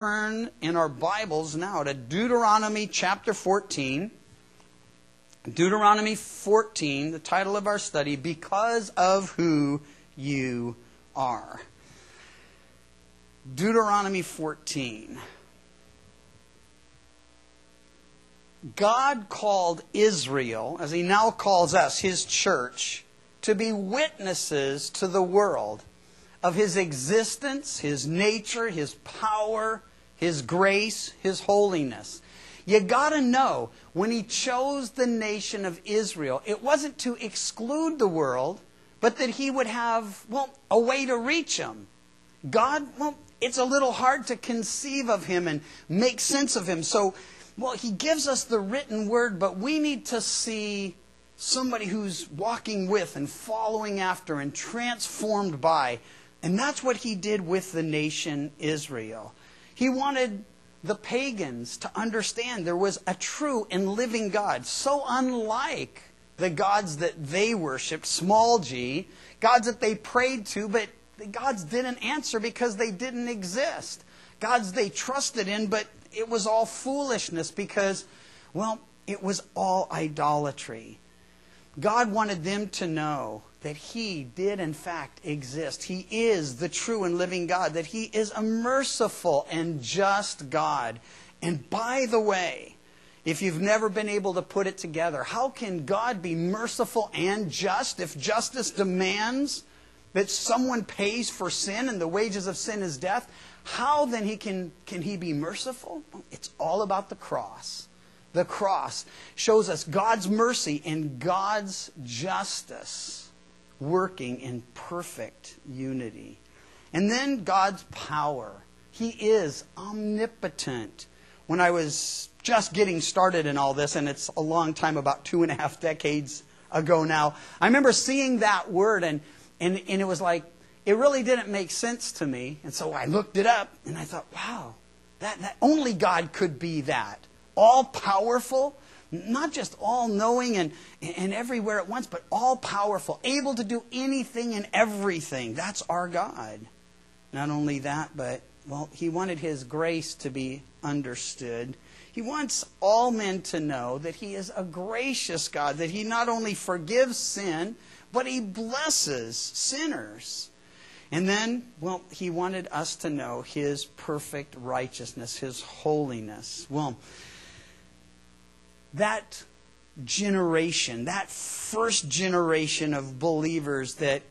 Turn in our Bibles now to Deuteronomy chapter 14. Deuteronomy 14, the title of our study, Because of Who You Are. Deuteronomy 14. God called Israel, as He now calls us, His church, to be witnesses to the world of His existence, His nature, His power, His grace, His holiness. You got to know, when He chose the nation of Israel, it wasn't to exclude the world, but that He would have, a way to reach them. God, it's a little hard to conceive of Him and make sense of Him. So, He gives us the written word, but we need to see somebody who's walking with and following after and transformed by. And that's what He did with the nation Israel. He wanted the pagans to understand there was a true and living God, so unlike the gods that they worshipped, small g, gods that they prayed to, but the gods didn't answer because they didn't exist. Gods they trusted in, but it was all foolishness because, it was all idolatry. God wanted them to know that He did in fact exist. He is the true and living God, that He is a merciful and just God. And by the way, if you've never been able to put it together, how can God be merciful and just if justice demands that someone pays for sin and the wages of sin is death? How then can He be merciful? It's all about the cross. The cross shows us God's mercy and God's justice working in perfect unity. And then God's power. He is omnipotent. When I was just getting started in all this, and it's a long time, about 2.5 decades ago now, I remember seeing that word and it was like, it really didn't make sense to me. And so I looked it up and I thought, wow, that only God could be that. All-powerful, not just all-knowing and everywhere at once, but all-powerful, able to do anything and everything. That's our God. Not only that, but, He wanted His grace to be understood. He wants all men to know that He is a gracious God, that He not only forgives sin, but He blesses sinners. And then, He wanted us to know His perfect righteousness, His holiness. That generation, that first generation of believers that,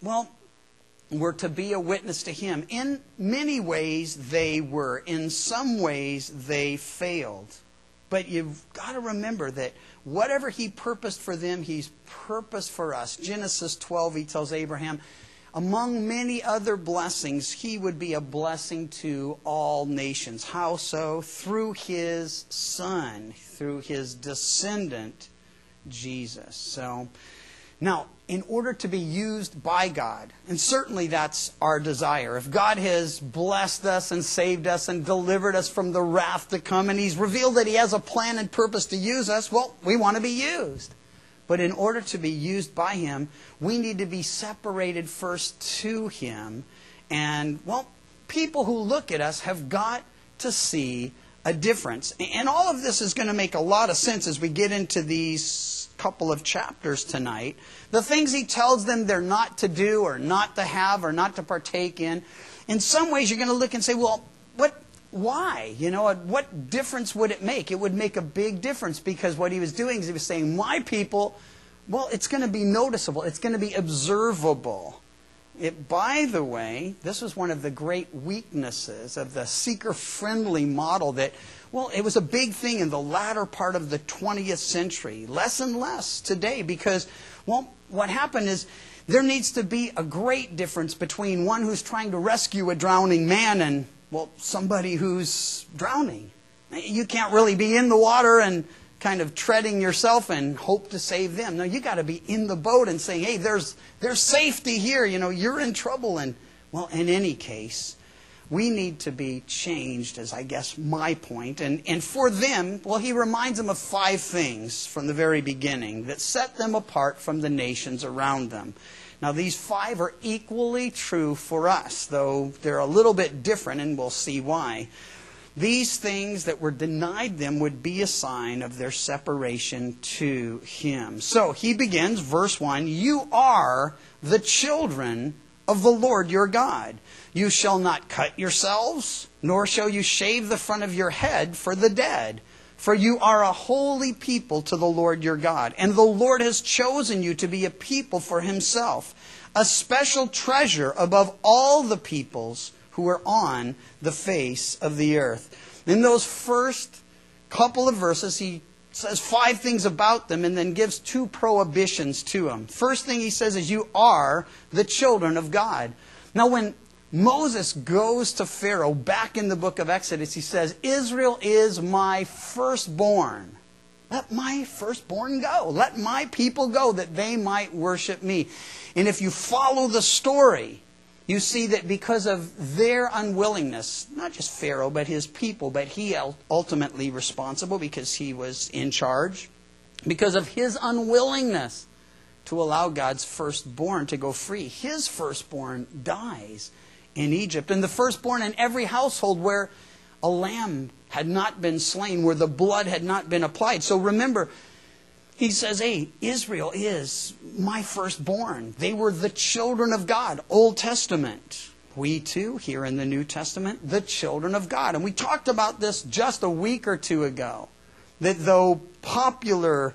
were to be a witness to Him, in many ways they were. In some ways they failed. But you've got to remember that whatever He purposed for them, He's purposed for us. Genesis 12, He tells Abraham, among many other blessings, he would be a blessing to all nations. How so? Through His Son, through His descendant, Jesus. So, now, in order to be used by God, and certainly that's our desire, if God has blessed us and saved us and delivered us from the wrath to come, and He's revealed that He has a plan and purpose to use us, we want to be used. But in order to be used by Him, we need to be separated first to Him. And, people who look at us have got to see a difference. And all of this is going to make a lot of sense as we get into these couple of chapters tonight. The things He tells them they're not to do or not to have or not to partake in some ways you're going to look and say, why? What difference would it make? It would make a big difference because what He was doing is He was saying, my people, it's going to be noticeable. It's going to be observable. By the way, this was one of the great weaknesses of the seeker-friendly model that, it was a big thing in the latter part of the 20th century. Less and less today because, what happened is there needs to be a great difference between one who's trying to rescue a drowning man and somebody who's drowning. You can't really be in the water and kind of treading yourself and hope to save them. No, you got to be in the boat and saying, hey, there's safety here. You're in trouble. And, in any case, we need to be changed, is I guess my point. And for them, He reminds them of 5 things from the very beginning that set them apart from the nations around them. Now, these 5 are equally true for us, though they're a little bit different, and we'll see why. these things that were denied them would be a sign of their separation to Him. So he begins, verse 1, you are the children of the Lord your God. You shall not cut yourselves, nor shall you shave the front of your head for the dead. For you are a holy people to the Lord your God. And the Lord has chosen you to be a people for Himself, a special treasure above all the peoples who are on the face of the earth. In those first couple of verses, he says 5 things about them and then gives 2 prohibitions to them. First thing he says is, you are the children of God. Now when Moses goes to Pharaoh back in the book of Exodus, he says, Israel is my firstborn. Let my firstborn go. Let my people go that they might worship me. And if you follow the story, you see that because of their unwillingness, not just Pharaoh, but his people, but he ultimately responsible because he was in charge, because of his unwillingness to allow God's firstborn to go free, his firstborn dies in Egypt. And the firstborn in every household where a lamb had not been slain, where the blood had not been applied. So remember, he says, hey, Israel is my firstborn. They were the children of God, Old Testament. We too, here in the New Testament, the children of God. And we talked about this just a week or 2 ago, that though popular,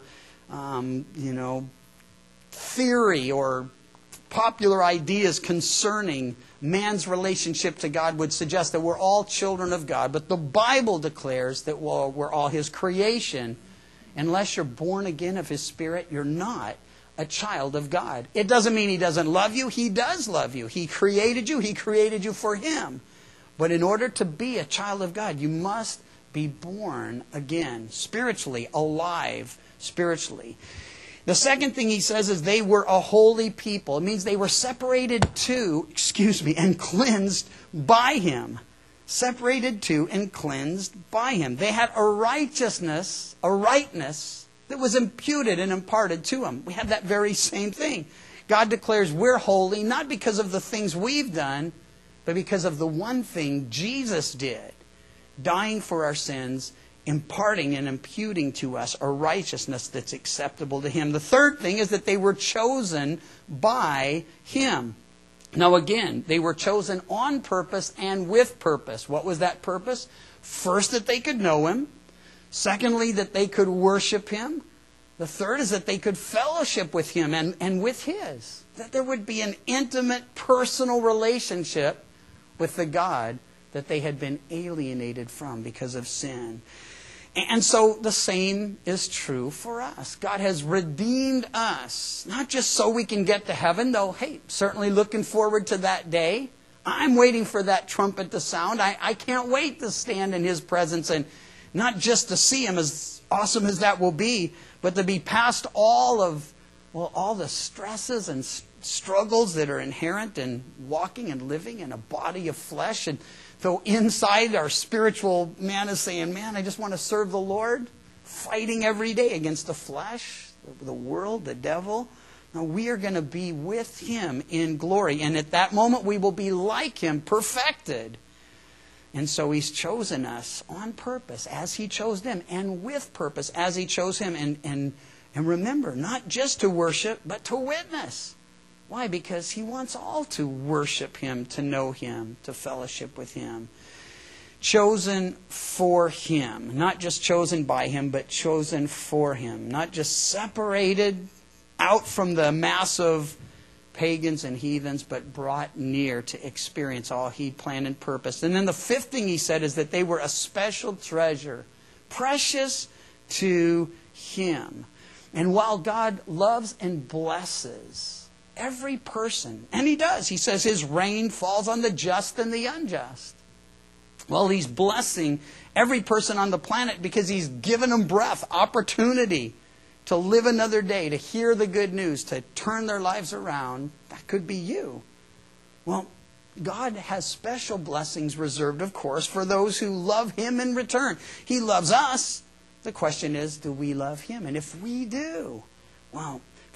theory or popular ideas concerning man's relationship to God would suggest that we're all children of God, but the Bible declares that we're all His creation. Unless you're born again of His Spirit, you're not a child of God. It doesn't mean He doesn't love you. He does love you. He created you. He created you for Him. But in order to be a child of God, you must be born again, spiritually, alive spiritually. The second thing he says is they were a holy people. It means they were separated to, and cleansed by Him. Separated to and cleansed by Him. They had a righteousness, a rightness that was imputed and imparted to them. We have that very same thing. God declares we're holy, not because of the things we've done, but because of the one thing Jesus did, dying for our sins, imparting and imputing to us a righteousness that's acceptable to Him. The third thing is that they were chosen by Him. Now again, they were chosen on purpose and with purpose. What was that purpose? First, that they could know Him. Secondly, that they could worship Him. The third is that they could fellowship with Him and with His. That there would be an intimate, personal relationship with the God that they had been alienated from because of sin. And so the same is true for us. God has redeemed us, not just so we can get to heaven, though, hey, certainly looking forward to that day. I'm waiting for that trumpet to sound. I can't wait to stand in His presence, and not just to see Him, as awesome as that will be, but to be past all the stresses and struggles that are inherent in walking and living in a body of flesh. And though inside our spiritual man is saying, man, I just want to serve the Lord, fighting every day against the flesh, the world, the devil. Now we are going to be with Him in glory. And at that moment we will be like Him, perfected. And so He's chosen us on purpose as He chose them, and with purpose as He chose Him. And remember, not just to worship, but to witness. Why? Because He wants all to worship Him, to know Him, to fellowship with Him. Chosen for Him. Not just chosen by Him, but chosen for Him. Not just separated out from the mass of pagans and heathens, but brought near to experience all He planned and purposed. And then the fifth thing he said is that they were a special treasure, precious to Him. And while God loves and blesses every person, and He does. He says His rain falls on the just and the unjust. Well, He's blessing every person on the planet because He's given them breath, opportunity to live another day, to hear the good news, to turn their lives around. That could be you. Well, God has special blessings reserved, of course, for those who love Him in return. He loves us. The question is, do we love Him? And if we do, well,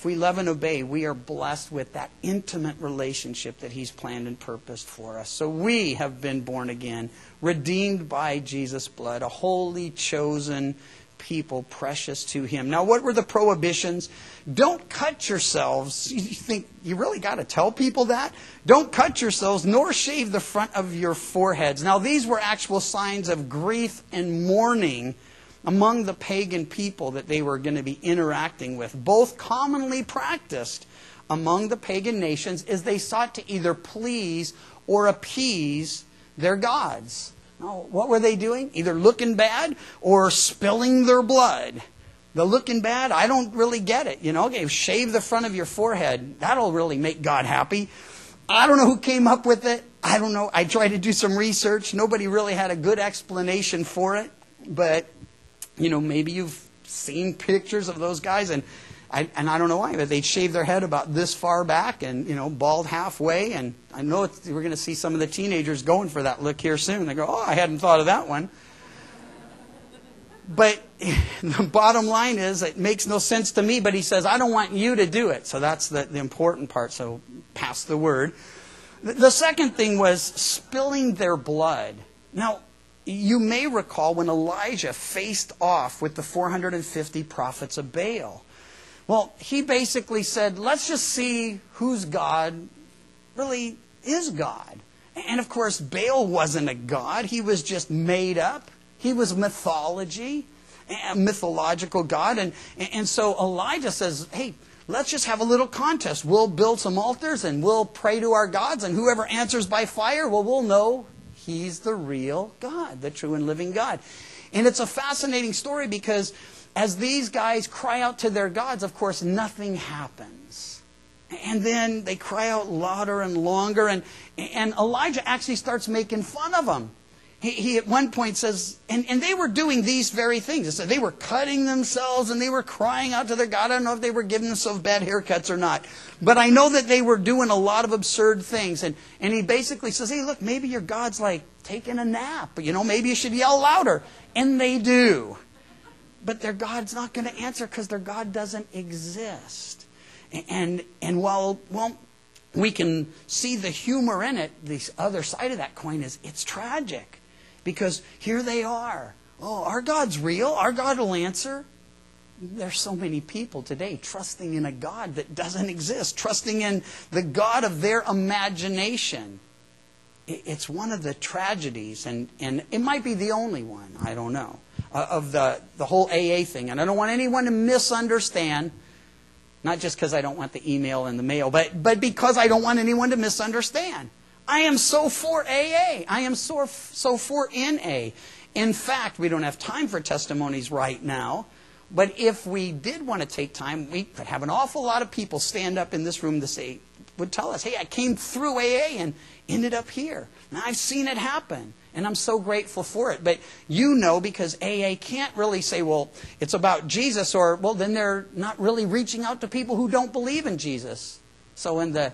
if we love and obey, we are blessed with that intimate relationship that He's planned and purposed for us. So we have been born again, redeemed by Jesus' blood, a holy, chosen people, precious to Him. Now, what were the prohibitions? Don't cut yourselves. You think you really got to tell people that? Don't cut yourselves, nor shave the front of your foreheads. Now, these were actual signs of grief and mourning among the pagan people that they were going to be interacting with. Both commonly practiced among the pagan nations as they sought to either please or appease their gods. Now, what were they doing? Either looking bad or spilling their blood. The looking bad, I don't really get it. Okay, shave the front of your forehead. That'll really make God happy. I don't know who came up with it. I don't know. I tried to do some research. Nobody really had a good explanation for it. But, maybe you've seen pictures of those guys, and I don't know why, but they'd shave their head about this far back and, bald halfway. And I know we're going to see some of the teenagers going for that look here soon. They go, oh, I hadn't thought of that one. But the bottom line is, it makes no sense to me, but He says, I don't want you to do it. So that's the important part, so pass the word. The second thing was spilling their blood. Now, you may recall when Elijah faced off with the 450 prophets of Baal. Well, he basically said, let's just see whose God really is God. And of course, Baal wasn't a god. He was just made up. He was mythology, a mythological god. And so Elijah says, hey, let's just have a little contest. We'll build some altars and we'll pray to our gods. And whoever answers by fire, well, we'll know He's the real God, the true and living God. And it's a fascinating story because as these guys cry out to their gods, of course, nothing happens. And then they cry out louder and longer. And Elijah actually starts making fun of them. He at one point says, and they were doing these very things. They were cutting themselves and they were crying out to their God. I don't know if they were giving themselves bad haircuts or not. But I know that they were doing a lot of absurd things. And he basically says, hey, look, maybe your God's like taking a nap. Maybe you should yell louder. And they do. But their God's not going to answer because their God doesn't exist. And while we can see the humor in it, the other side of that coin is it's tragic. Because here they are. Oh, our God's real. Our God will answer. There's so many people today trusting in a God that doesn't exist. Trusting in the God of their imagination. It's one of the tragedies. And it might be the only one. I don't know. Of the whole AA thing. And I don't want anyone to misunderstand. Not just because I don't want the email in the mail. But because I don't want anyone to misunderstand. I am so for AA. I am so for NA. In fact, we don't have time for testimonies right now. But if we did want to take time, we could have an awful lot of people stand up in this room to would tell us, hey, I came through AA and ended up here. Now, I've seen it happen. And I'm so grateful for it. But because AA can't really say, well, it's about Jesus. Or, well, then they're not really reaching out to people who don't believe in Jesus. So in AA,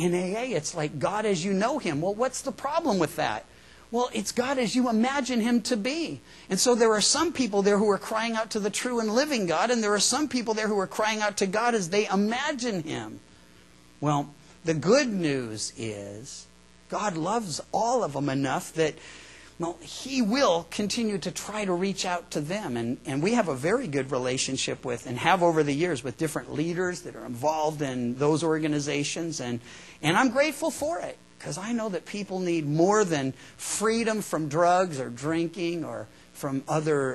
it's like God as you know Him. Well, what's the problem with that? Well, it's God as you imagine Him to be. And so there are some people there who are crying out to the true and living God, and there are some people there who are crying out to God as they imagine Him. Well, the good news is God loves all of them enough that He will continue to try to reach out to them. And we have a very good relationship with, and have over the years, with different leaders that are involved in those organizations. And I'm grateful for it, because I know that people need more than freedom from drugs or drinking or from other,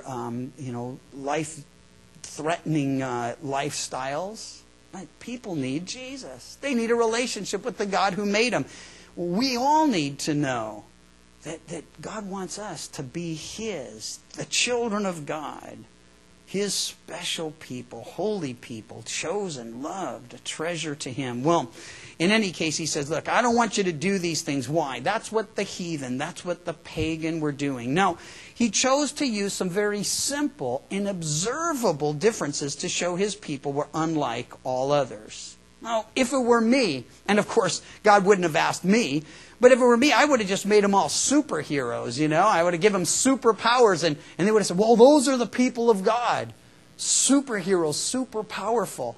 life-threatening lifestyles. People need Jesus. They need a relationship with the God who made them. We all need to know that God wants us to be His, the children of God, His special people, holy people, chosen, loved, a treasure to Him. Well, in any case, He says, look, I don't want you to do these things. Why? That's what the heathen, that's what the pagan were doing. Now, He chose to use some very simple and observable differences to show His people were unlike all others. Now, if it were me, and of course, God wouldn't have asked me, but if it were me, I would have just made them all superheroes, I would have given them superpowers, and they would have said, well, those are the people of God. Superheroes, super powerful.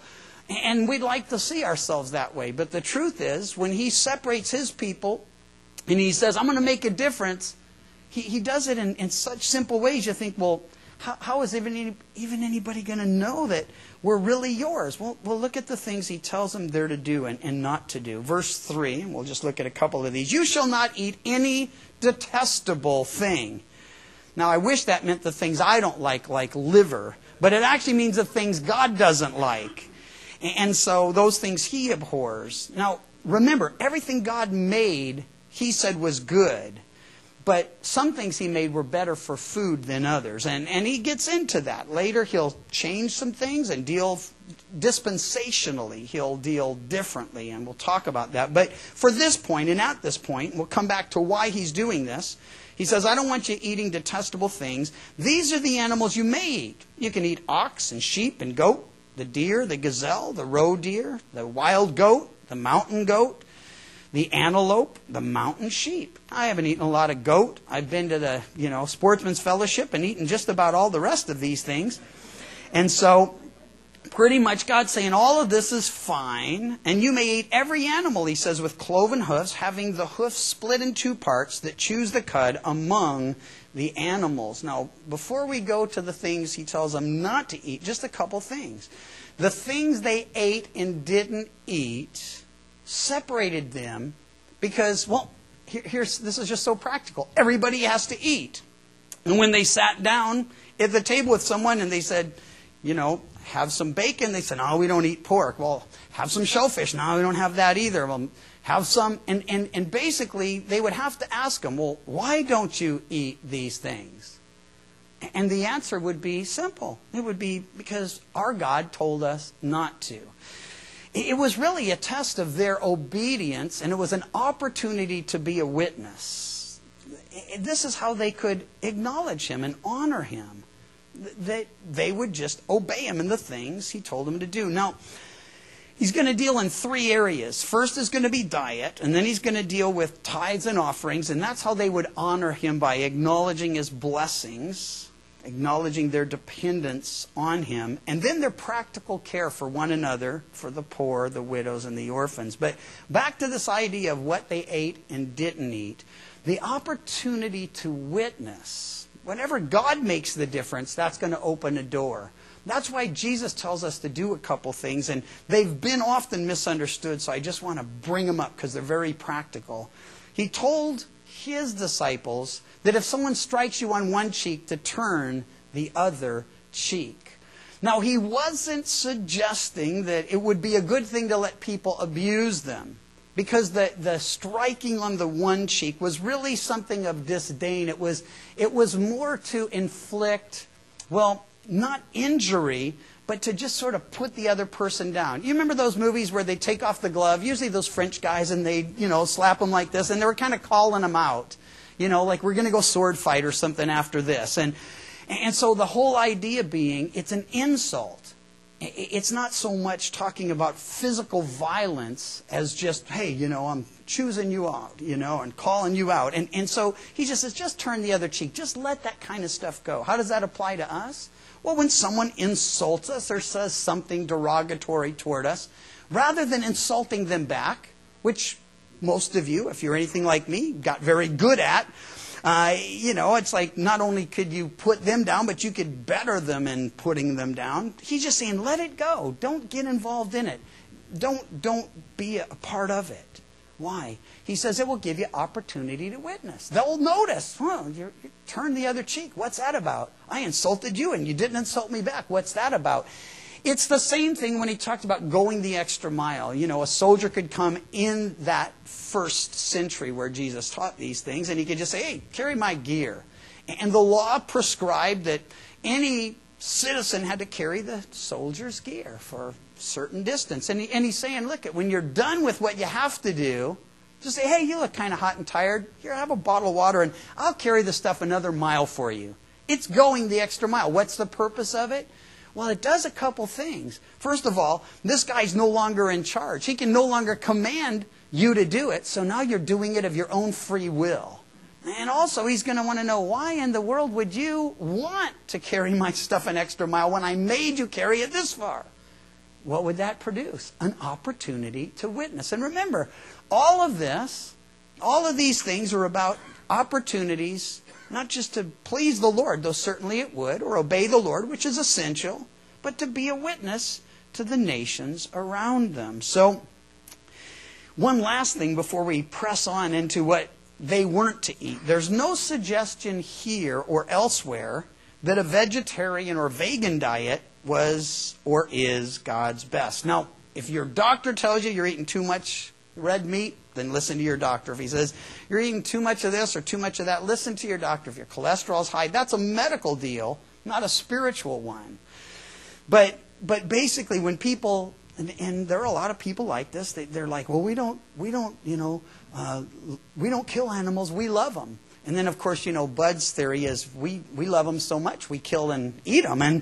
And we'd like to see ourselves that way. But the truth is, when he separates his people and he says, I'm going to make a difference, he does it in such simple ways. You think, well, how is even anybody going to know that we're really yours? Well, look at the things he tells them they're to do and not to do. Verse 3, and we'll just look at a couple of these. You shall not eat any detestable thing. Now, I wish that meant the things I don't like liver. But it actually means the things God doesn't like. And so those things he abhors. Now, remember, everything God made, he said was good. But some things he made were better for food than others. And he gets into that. Later he'll change some things and deal dispensationally. He'll deal differently. And we'll talk about that. But for this point, and at this point, we'll come back to why he's doing this. He says, I don't want you eating detestable things. These are the animals you may eat. You can eat ox and sheep and goat, the deer, the gazelle, the roe deer, the wild goat, the mountain goat, the antelope, the mountain sheep. I haven't eaten a lot of goat. I've been to the, Sportsman's Fellowship and eaten just about all the rest of these things. And so, pretty much God's saying all of this is fine, and you may eat every animal, he says, with cloven hoofs, having the hoofs split in two parts that chews the cud among the animals. Now, before we go to the things he tells them not to eat, just a couple things. The things they ate and didn't eat separated them because, this is just so practical. Everybody has to eat. And when they sat down at the table with someone and they said, have some bacon, they said, no, we don't eat pork. Well, have some shellfish. No, we don't have that either. Well, have some. And basically, they would have to ask them, well, why don't you eat these things? And the answer would be simple. It would be because our God told us not to. It was really a test of their obedience, and it was an opportunity to be a witness. This is how they could acknowledge him and honor him. That they would just obey him in the things he told them to do. Now, he's going to deal in three areas. First is going to be diet, and then he's going to deal with tithes and offerings, and that's how they would honor him, by acknowledging his blessings, acknowledging their dependence on him, and then their practical care for one another, for the poor, the widows, and the orphans. But back to this idea of what they ate and didn't eat, the opportunity to witness. Whenever God makes the difference, that's going to open a door. That's why Jesus tells us to do a couple things, and they've been often misunderstood, so I just want to bring them up because they're very practical. He told his disciples that if someone strikes you on one cheek, to turn the other cheek. Now, he wasn't suggesting that it would be a good thing to let people abuse them, because the striking on the one cheek was really something of disdain. It was more to inflict, not injury, but to just sort of put the other person down. You remember those movies where they take off the glove, usually those French guys, and they, slap them like this, and they were kind of calling them out. Like, we're going to go sword fight or something after this. And so the whole idea being, it's an insult. It's not so much talking about physical violence as just, hey, I'm choosing you out, and calling you out. And so he just says, just turn the other cheek. Just let that kind of stuff go. How does that apply to us? Well, when someone insults us or says something derogatory toward us, rather than insulting them back, which most of you, if you're anything like me, got very good at, it's like not only could you put them down, but you could better them in putting them down. He's just saying, let it go. Don't get involved in it. Don't be a part of it. Why? He says it will give you opportunity to witness. They'll notice, you turned the other cheek. What's that about? I insulted you and you didn't insult me back. What's that about? It's the same thing when he talked about going the extra mile. A soldier could come in that first century where Jesus taught these things, and he could just say, hey, carry my gear. And the law prescribed that any citizen had to carry the soldier's gear for a certain distance. And he's saying, look, when you're done with what you have to do, just say, hey, you look kind of hot and tired. Here, have a bottle of water, and I'll carry the stuff another mile for you. It's going the extra mile. What's the purpose of it? Well, it does a couple things. First of all, this guy's no longer in charge. He can no longer command you to do it, so now you're doing it of your own free will. And also, he's going to want to know, why in the world would you want to carry my stuff an extra mile when I made you carry it this far? what would that produce? An opportunity to witness. And remember, all of these things are about opportunities, not just to please the Lord, though certainly it would, or obey the Lord, which is essential, but to be a witness to the nations around them. So, one last thing before we press on into what they weren't to eat. There's no suggestion here or elsewhere that a vegetarian or vegan diet was or is God's best. Now, if your doctor tells you you're eating too much red meat, then listen to your doctor. If he says you're eating too much of this or too much of that, listen to your doctor. If your cholesterol's high, that's a medical deal, not a spiritual one. But basically, when people, and there are a lot of people like this, they're like, well, we don't kill animals, we love them. And then, of course, Bud's theory is we love them so much we kill and eat them.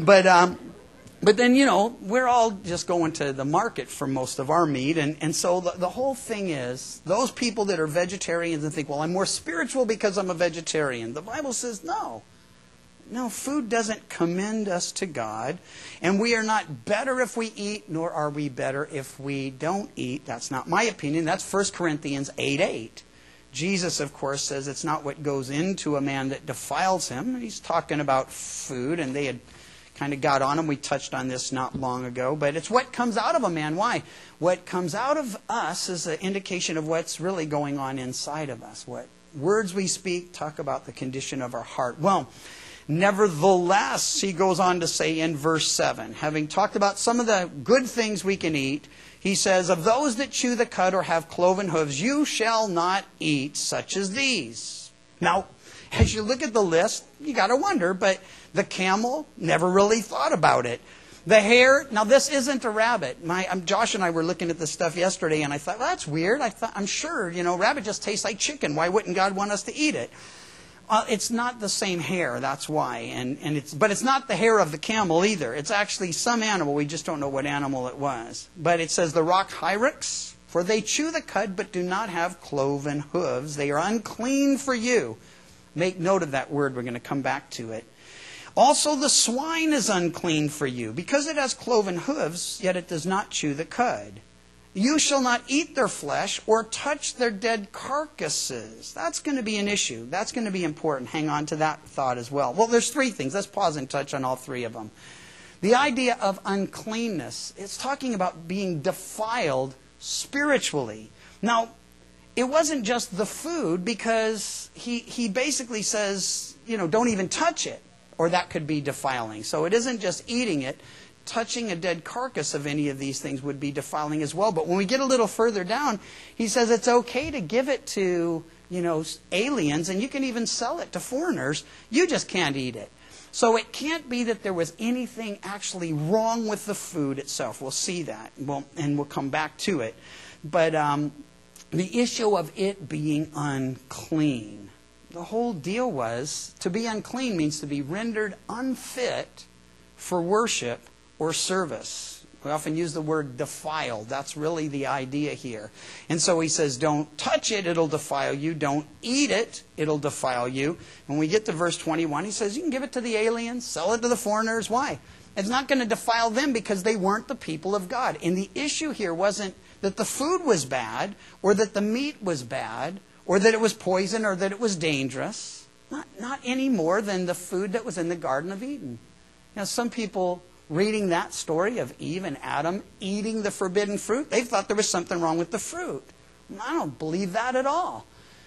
But then, we're all just going to the market for most of our meat. And so the whole thing is, those people that are vegetarians and think, well, I'm more spiritual because I'm a vegetarian. The Bible says no. No, food doesn't commend us to God. And we are not better if we eat, nor are we better if we don't eat. That's not my opinion. That's 1 Corinthians 8:8. Jesus, of course, says it's not what goes into a man that defiles him. He's talking about food, and they had kind of got on him. We touched on this not long ago. But it's what comes out of a man. Why? What comes out of us is an indication of what's really going on inside of us. What words we speak talk about the condition of our heart. Well, nevertheless, he goes on to say in verse 7, having talked about some of the good things we can eat, he says, of those that chew the cud or have cloven hooves, you shall not eat such as these. Now, as you look at the list, you got to wonder, but the camel, never really thought about it. The hare, now this isn't a rabbit. Josh and I were looking at this stuff yesterday, and I thought, well, that's weird. I'm sure, rabbit just tastes like chicken. Why wouldn't God want us to eat it? It's not the same hair, that's why. But it's not the hair of the camel either. It's actually some animal. We just don't know what animal it was. But it says the rock hyrax, for they chew the cud but do not have cloven hooves. They are unclean for you. Make note of that word. We're going to come back to it. Also the swine is unclean for you, because it has cloven hooves, yet it does not chew the cud. You shall not eat their flesh or touch their dead carcasses. That's going to be an issue. That's going to be important. Hang on to that thought as well. Well, there's three things. Let's pause and touch on all three of them. The idea of uncleanness, it's talking about being defiled spiritually. Now, it wasn't just the food, because he basically says, don't even touch it, or that could be defiling. So it isn't just eating it. Touching a dead carcass of any of these things would be defiling as well. But when we get a little further down, he says it's okay to give it to, aliens, and you can even sell it to foreigners. You just can't eat it. So it can't be that there was anything actually wrong with the food itself. We'll see that, and we'll come back to it. But the issue of it being unclean. The whole deal was, to be unclean means to be rendered unfit for worship or service. We often use the word defiled. That's really the idea here. And so he says, don't touch it, it'll defile you. Don't eat it, it'll defile you. When we get to verse 21, he says, you can give it to the aliens, sell it to the foreigners. Why? It's not going to defile them because they weren't the people of God. And the issue here wasn't that the food was bad, or that the meat was bad, or that it was poison, or that it was dangerous. Not any more than the food that was in the Garden of Eden. Some people reading that story of Eve and Adam eating the forbidden fruit, they thought there was something wrong with the fruit. I don't believe that at all.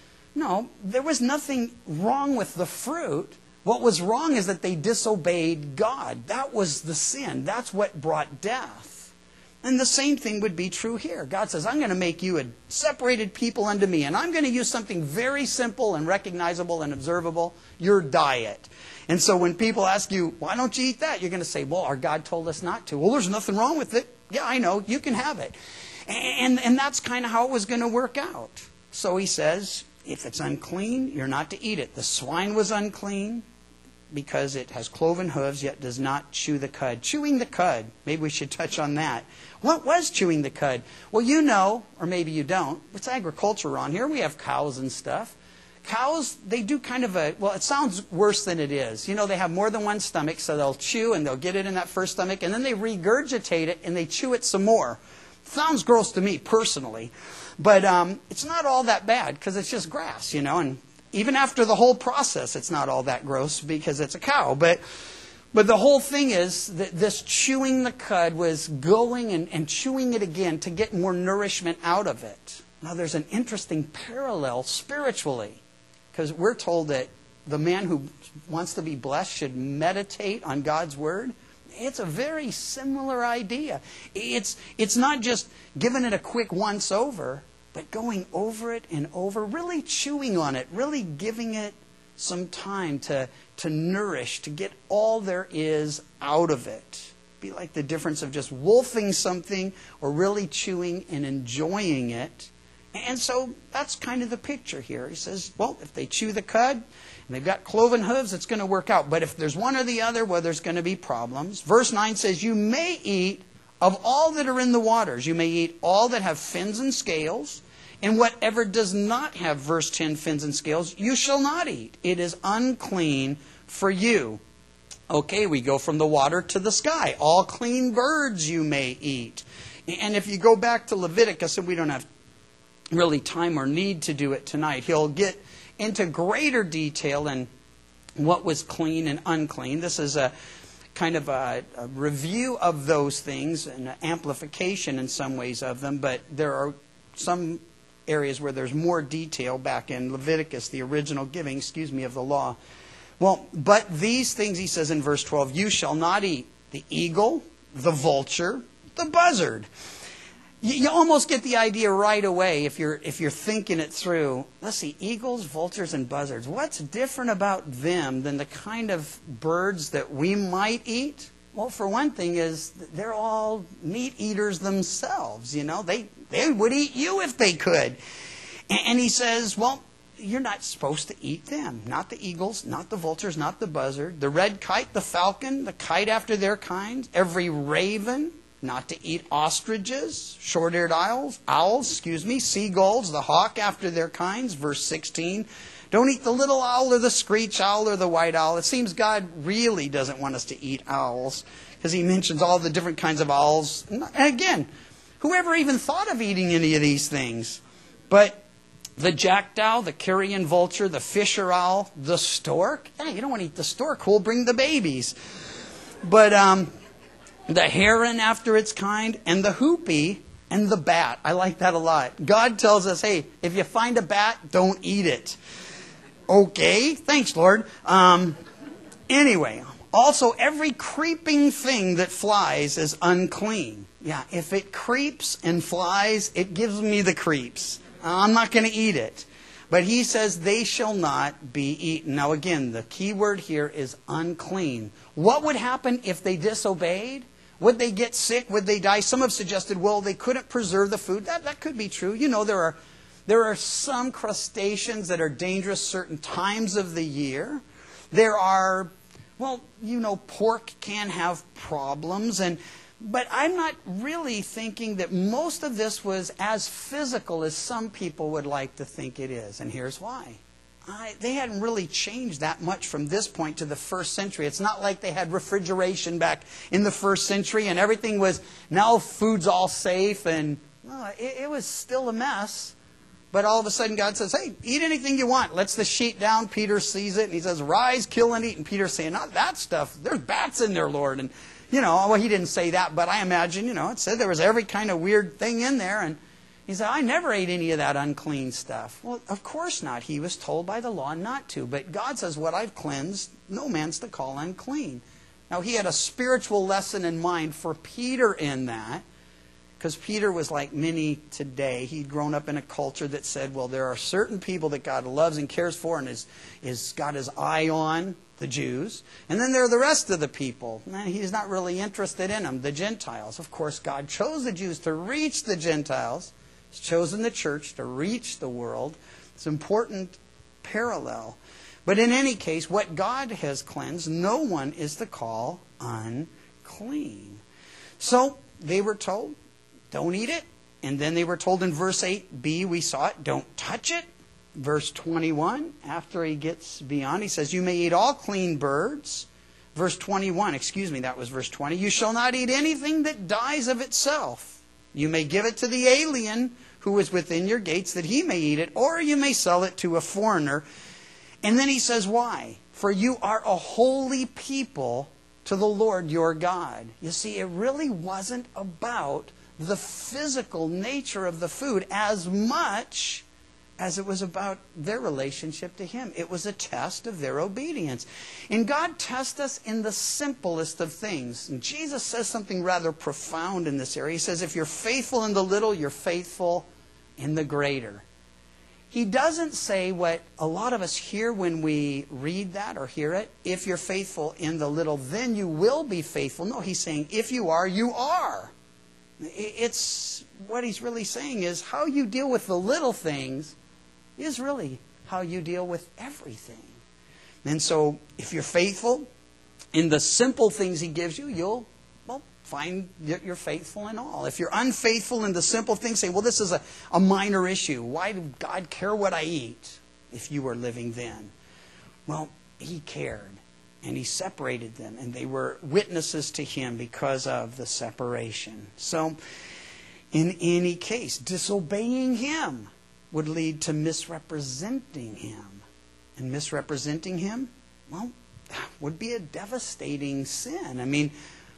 No, there was nothing wrong with the fruit. What was wrong is that they disobeyed God. That was the sin. That's what brought death. And the same thing would be true here. God says, I'm going to make you a separated people unto me, and I'm going to use something very simple and recognizable and observable, your diet. And so when people ask you, why don't you eat that? You're going to say, well, our God told us not to. Well, there's nothing wrong with it. Yeah, I know. You can have it. And that's kind of how it was going to work out. So he says, if it's unclean, you're not to eat it. The swine was unclean because it has cloven hooves, yet does not chew the cud. Chewing the cud. Maybe we should touch on that. What was chewing the cud? Well, you know, or maybe you don't. It's agriculture on here. We have cows and stuff. cows, they do kind of well, it sounds worse than it is. They have more than one stomach, so they'll chew and they'll get it in that first stomach, and then they regurgitate it and they chew it some more. Sounds gross to me personally, but it's not all that bad because it's just grass, and even after the whole process, it's not all that gross because it's a cow. But the whole thing is that this chewing the cud was going and chewing it again to get more nourishment out of it. Now, there's an interesting parallel spiritually, because we're told that the man who wants to be blessed should meditate on God's Word. It's a very similar idea. It's not just giving it a quick once over, but going over it and over, really chewing on it, really giving it some time to nourish, to get all there is out of it. Be like the difference of just wolfing something or really chewing and enjoying it. And so that's kind of the picture here. He says, well, if they chew the cud and they've got cloven hooves, it's going to work out. But if there's one or the other, well, there's going to be problems. Verse 9 says, you may eat of all that are in the waters. You may eat all that have fins and scales. And whatever does not have, verse 10, fins and scales, you shall not eat. It is unclean for you. Okay, we go from the water to the sky. All clean birds you may eat. And if you go back to Leviticus, and we don't have really time or need to do it tonight, he'll get into greater detail in what was clean and unclean. This is a kind of a review of those things and an amplification in some ways of them, but there are some areas where there's more detail back in Leviticus, the original giving, of the law. Well, but these things, he says in verse 12, you shall not eat the eagle, the vulture, the buzzard. You almost get the idea right away if you're thinking it through. Let's see, eagles, vultures, and buzzards. What's different about them than the kind of birds that we might eat? Well, for one thing is they're all meat eaters themselves. They would eat you if they could. And he says, well, you're not supposed to eat them. Not the eagles, not the vultures, not the buzzard. The red kite, the falcon, the kite after their kind, every raven. Not to eat ostriches, short-eared owls, seagulls, the hawk after their kinds, verse 16. Don't eat the little owl or the screech owl or the white owl. It seems God really doesn't want us to eat owls because he mentions all the different kinds of owls. And again, whoever even thought of eating any of these things? But the jackdaw, the carrion vulture, the fisher owl, the stork. Hey, you don't want to eat the stork. We'll bring the babies. But the heron after its kind, and the hoopie, and the bat. I like that a lot. God tells us, hey, if you find a bat, don't eat it. Okay, thanks, Lord. Anyway, also every creeping thing that flies is unclean. Yeah, if it creeps and flies, it gives me the creeps. I'm not going to eat it. But he says they shall not be eaten. Now again, the key word here is unclean. What would happen if they disobeyed? Would they get sick? Would they die? Some have suggested, well, they couldn't preserve the food. That could be true. There are some crustaceans that are dangerous certain times of the year. There are, pork can have problems. But I'm not really thinking that most of this was as physical as some people would like to think it is. And here's why. They hadn't really changed that much from this point to the first century. It's not like they had refrigeration back in the first century and everything was, now food's all safe. And it was still a mess. But all of a sudden God says, hey, eat anything you want. Lets the sheet down. Peter sees it and he says, rise, kill, and eat. And Peter's saying, not that stuff. There's bats in there, Lord. And, he didn't say that, but I imagine, it said there was every kind of weird thing in there. And he said, I never ate any of that unclean stuff. Well, of course not. He was told by the law not to. But God says, what I've cleansed, no man's to call unclean. Now, he had a spiritual lesson in mind for Peter in that. Because Peter was like many today. He'd grown up in a culture that said, well, there are certain people that God loves and cares for and is got his eye on, the Jews. And then there are the rest of the people. He's not really interested in them, the Gentiles. Of course, God chose the Jews to reach the Gentiles. He's chosen the church to reach the world. It's an important parallel. But in any case, what God has cleansed, no one is to call unclean. So they were told, don't eat it. And then they were told in verse 8b, we saw it, don't touch it. verse 21, after he gets beyond, he says, you may eat all clean birds. Verse 21, that was verse 20. You shall not eat anything that dies of itself. You may give it to the alien who is within your gates, that he may eat it, or you may sell it to a foreigner. And then he says, why? For you are a holy people to the Lord your God. You see, it really wasn't about the physical nature of the food as much as it was about their relationship to Him. It was a test of their obedience. And God tests us in the simplest of things. And Jesus says something rather profound in this area. He says, if you're faithful in the little, you're faithful in the greater. He doesn't say what a lot of us hear when we read that or hear it. If you're faithful in the little, then you will be faithful. No, He's saying, if you are, you are. It's what He's really saying is how you deal with the little things is really how you deal with everything. And so if you're faithful in the simple things He gives you, you'll find that you're faithful in all. If you're unfaithful in the simple things, say, well, this is a minor issue. Why did God care what I eat if you were living then? Well, He cared. And He separated them. And they were witnesses to Him because of the separation. So, in any case, disobeying Him would lead to misrepresenting Him. And misrepresenting Him, well, that would be a devastating sin. I mean,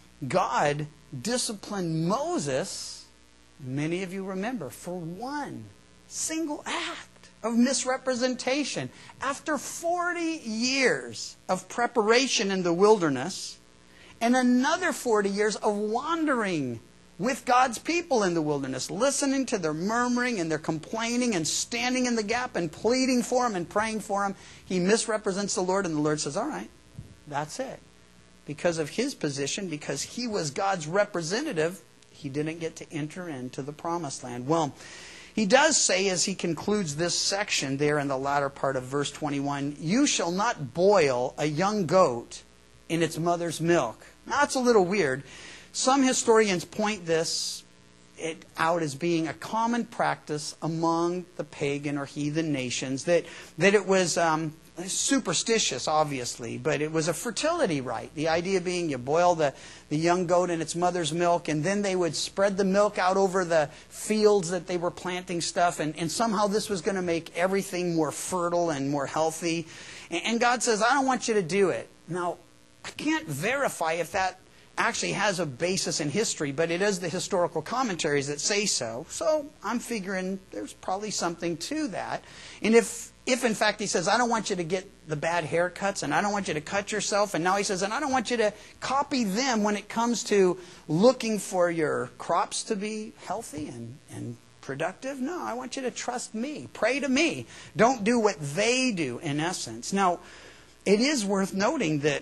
God disciplined Moses, many of you remember, for one single act of misrepresentation. After 40 years of preparation in the wilderness, and another 40 years of wandering with God's people in the wilderness, listening to their murmuring and their complaining and standing in the gap and pleading for Him and praying for Him, he misrepresents the Lord, and the Lord says, all right, that's it. Because of his position, because he was God's representative, he didn't get to enter into the promised land. Well, he does say as he concludes this section there in the latter part of verse 21, you shall not boil a young goat in its mother's milk. Now, that's a little weird. Some historians point this out as being a common practice among the pagan or heathen nations, that it was superstitious, obviously, but it was a fertility rite. The idea being you boil the young goat in its mother's milk, and then they would spread the milk out over the fields that they were planting stuff, and somehow this was going to make everything more fertile and more healthy. And God says, I don't want you to do it. Now, I can't verify if that actually has a basis in history, but it is the historical commentaries that say so. So I'm figuring there's probably something to that. And if in fact he says, I don't want you to get the bad haircuts, and I don't want you to cut yourself, and now he says, and I don't want you to copy them when it comes to looking for your crops to be healthy and productive. No, I want you to trust me. Pray to me. Don't do what they do, in essence. Now, it is worth noting that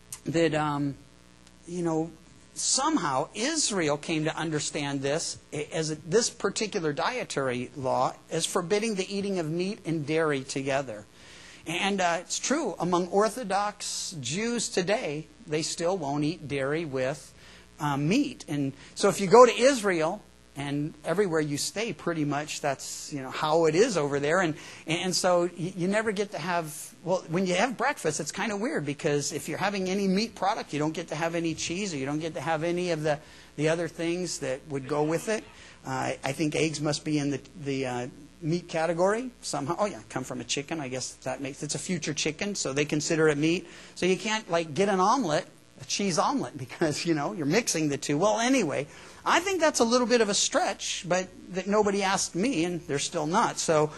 somehow Israel came to understand this as this particular dietary law as forbidding the eating of meat and dairy together. And it's true, among Orthodox Jews today, they still won't eat dairy with meat. And so if you go to Israel, and everywhere you stay, pretty much that's how it is over there. And so you never get to have, well, when you have breakfast, it's kind of weird, because if you're having any meat product, you don't get to have any cheese, or you don't get to have any of the other things that would go with it. I think eggs must be in the meat category somehow. Oh yeah, come from a chicken. I guess it's a future chicken, so they consider it meat. So you can't get an omelet, a cheese omelet, because you're mixing the two. Well, anyway, I think that's a little bit of a stretch, but that nobody asked me, and they're still not. So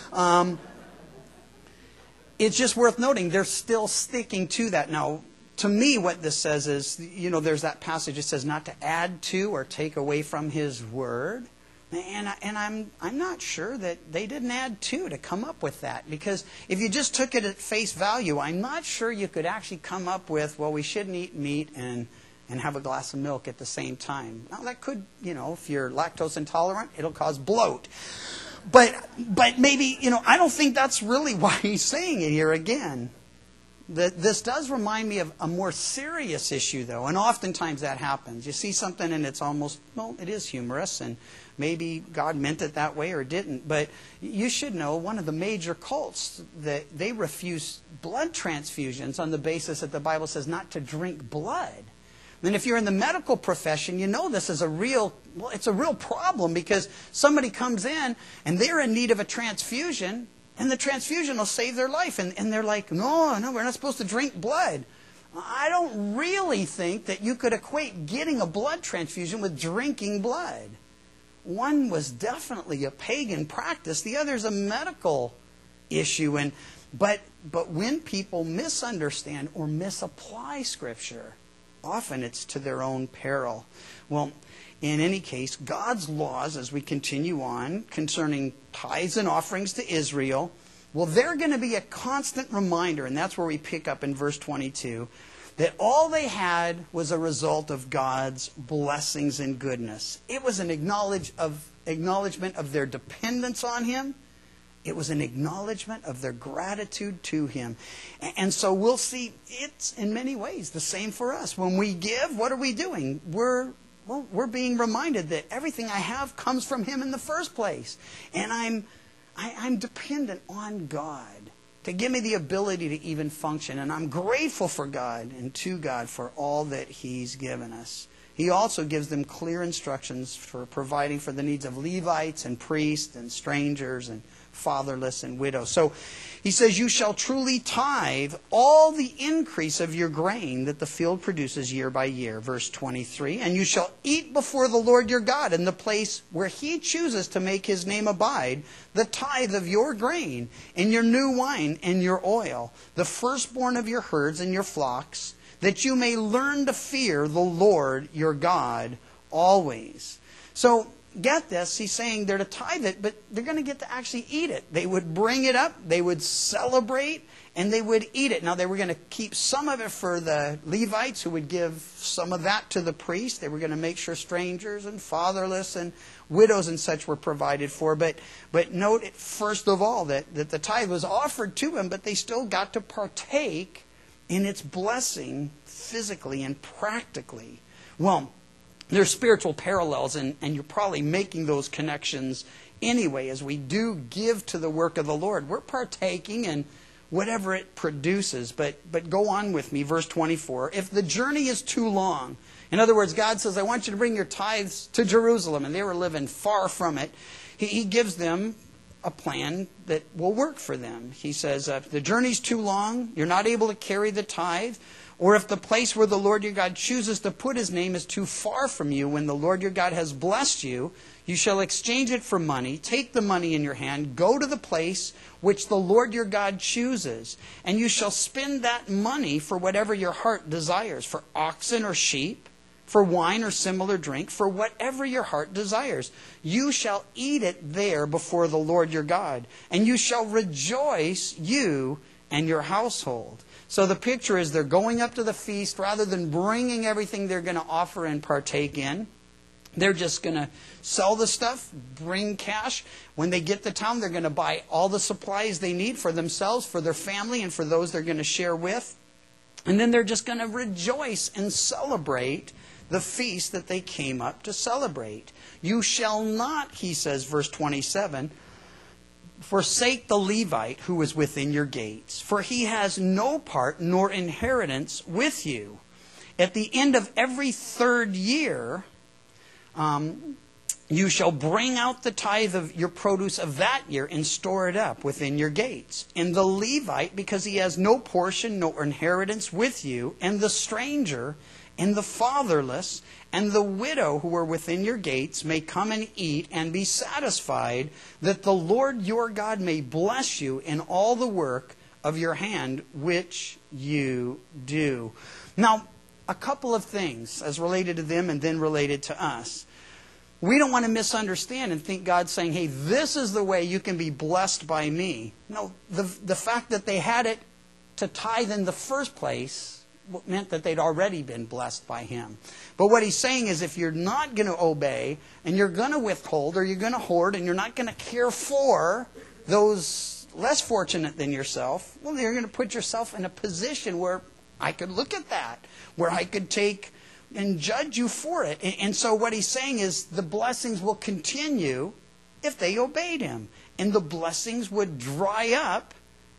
it's just worth noting they're still sticking to that. Now, to me, what this says is, there's that passage that says not to add to or take away from His word. And I'm not sure that they didn't add to come up with that. Because if you just took it at face value, I'm not sure you could actually come up with, well, we shouldn't eat meat and have a glass of milk at the same time. Now, that could, if you're lactose intolerant, it'll cause bloat. But maybe, I don't think that's really why he's saying it here again. This does remind me of a more serious issue, though, and oftentimes that happens. You see something and it's almost, well, it is humorous, and maybe God meant it that way or didn't. But you should know one of the major cults, that they refuse blood transfusions on the basis that the Bible says not to drink blood. And if you're in the medical profession, you know this is it's a real problem, because somebody comes in and they're in need of a transfusion, and the transfusion will save their life. And they're like, no, we're not supposed to drink blood. I don't really think that you could equate getting a blood transfusion with drinking blood. One was definitely a pagan practice. The other is a medical issue. But when people misunderstand or misapply Scripture, often it's to their own peril. Well, in any case, God's laws, as we continue on, concerning tithes and offerings to Israel, well, they're going to be a constant reminder, and that's where we pick up in verse 22, that all they had was a result of God's blessings and goodness. It was an acknowledgement of their dependence on Him. It was an acknowledgement of their gratitude to Him. And so we'll see it's in many ways the same for us. When we give, what are we doing? We're being reminded that everything I have comes from Him in the first place. And I'm dependent on God to give me the ability to even function. And I'm grateful for God and to God for all that He's given us. He also gives them clear instructions for providing for the needs of Levites and priests and strangers and fatherless and widows. So he says, you shall truly tithe all the increase of your grain that the field produces year by year. Verse 23, and you shall eat before the Lord your God in the place where He chooses to make His name abide, the tithe of your grain and your new wine and your oil, the firstborn of your herds and your flocks, that you may learn to fear the Lord your God always. So get this, he's saying they're to tithe it, but they're going to get to actually eat it. They would bring it up, they would celebrate, and they would eat it. Now, they were going to keep some of it for the Levites, who would give some of that to the priest. They were going to make sure strangers and fatherless and widows and such were provided for. But note, first of all, that the tithe was offered to them, but they still got to partake in its blessing physically and practically. Well, there's spiritual parallels, and you're probably making those connections anyway. As we do give to the work of the Lord, we're partaking in whatever it produces. But go on with me, verse 24. If the journey is too long, in other words, God says, I want you to bring your tithes to Jerusalem, and they were living far from it. He gives them a plan that will work for them. He says, if the journey's too long, you're not able to carry the tithe, or if the place where the Lord your God chooses to put His name is too far from you, when the Lord your God has blessed you, you shall exchange it for money, take the money in your hand, go to the place which the Lord your God chooses, and you shall spend that money for whatever your heart desires, for oxen or sheep, for wine or similar drink, for whatever your heart desires. You shall eat it there before the Lord your God, and you shall rejoice, you and your household. So the picture is they're going up to the feast, rather than bringing everything they're going to offer and partake in. They're just going to sell the stuff, bring cash. When they get to town, they're going to buy all the supplies they need for themselves, for their family, and for those they're going to share with. And then they're just going to rejoice and celebrate the feast that they came up to celebrate. You shall not, he says, verse 27, forsake the Levite who is within your gates, for he has no part nor inheritance with you. At the end of every third year, you shall bring out the tithe of your produce of that year and store it up within your gates. And the Levite, because he has no portion nor inheritance with you, and the stranger, and the fatherless, and the widow who are within your gates may come and eat and be satisfied, that the Lord your God may bless you in all the work of your hand which you do. Now, a couple of things as related to them and then related to us. We don't want to misunderstand and think God's saying, hey, this is the way you can be blessed by me. No, the fact that they had it to tithe in the first place meant that they'd already been blessed by Him. But what He's saying is, if you're not going to obey, and you're going to withhold, or you're going to hoard, and you're not going to care for those less fortunate than yourself, well, you're going to put yourself in a position where I could look at that, where I could take and judge you for it. And so what he's saying is the blessings will continue if they obeyed him. And the blessings would dry up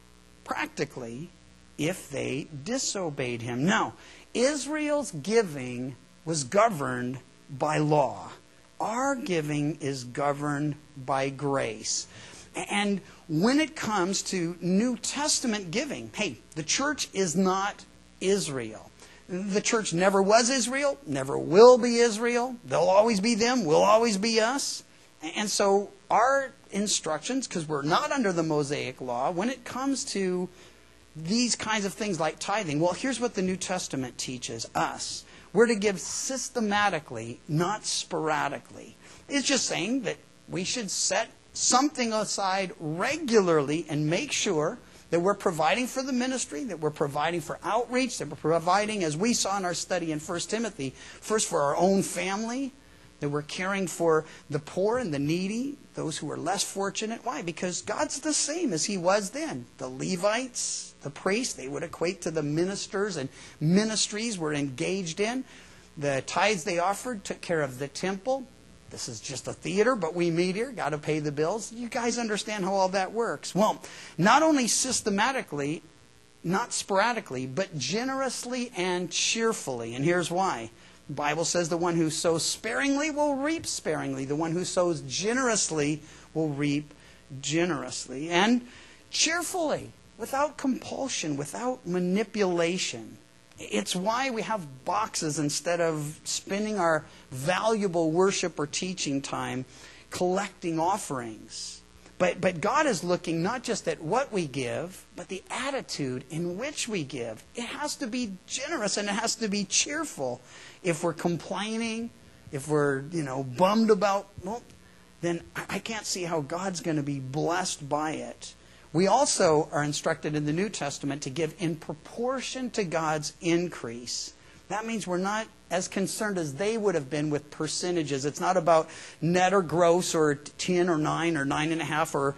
practically if they disobeyed him. Now, Israel's giving was governed by law. Our giving is governed by grace. And when it comes to New Testament giving, hey, the church is not Israel. The church never was Israel, never will be Israel. They'll always be them, we'll always be us. And so our instructions, because we're not under the Mosaic law, when it comes to these kinds of things like tithing, well, here's what the New Testament teaches us. We're to give systematically, not sporadically. It's just saying that we should set something aside regularly and make sure that we're providing for the ministry, that we're providing for outreach, that we're providing, as we saw in our study in 1 Timothy, first for our own family, that we're caring for the poor and the needy, those who are less fortunate. Why? Because God's the same as he was then. The Levites, the priests, they would equate to the ministers and ministries we're engaged in. The tithes they offered took care of the temple. This is just a theater, but we meet here, got to pay the bills. You guys understand how all that works. Well, not only systematically, not sporadically, but generously and cheerfully. And here's why. The Bible says the one who sows sparingly will reap sparingly. The one who sows generously will reap generously. And cheerfully, without compulsion, without manipulation. It's why we have boxes instead of spending our valuable worship or teaching time collecting offerings. But God is looking not just at what we give, but the attitude in which we give. It has to be generous and it has to be cheerful. If we're complaining, if we're, bummed about, well, then I can't see how God's going to be blessed by it. We also are instructed in the New Testament to give in proportion to God's increase. That means we're not as concerned as they would have been with percentages. It's not about net or gross or 10 or 9 or 9.5 or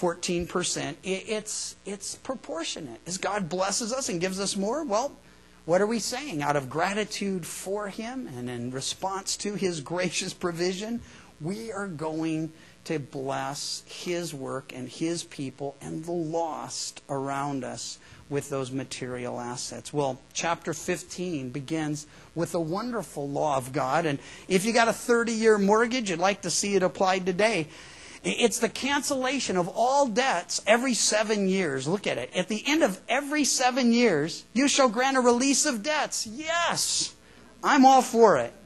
14%. It's proportionate. As God blesses us and gives us more, well, what are we saying? Out of gratitude for him and in response to his gracious provision, we are going to bless his work and his people and the lost around us with those material assets. Well, chapter 15 begins with a wonderful law of God. And if you got a 30-year mortgage, you'd like to see it applied today. It's the cancellation of all debts every 7 years. Look at it. At the end of every 7 years, you shall grant a release of debts. Yes, I'm all for it.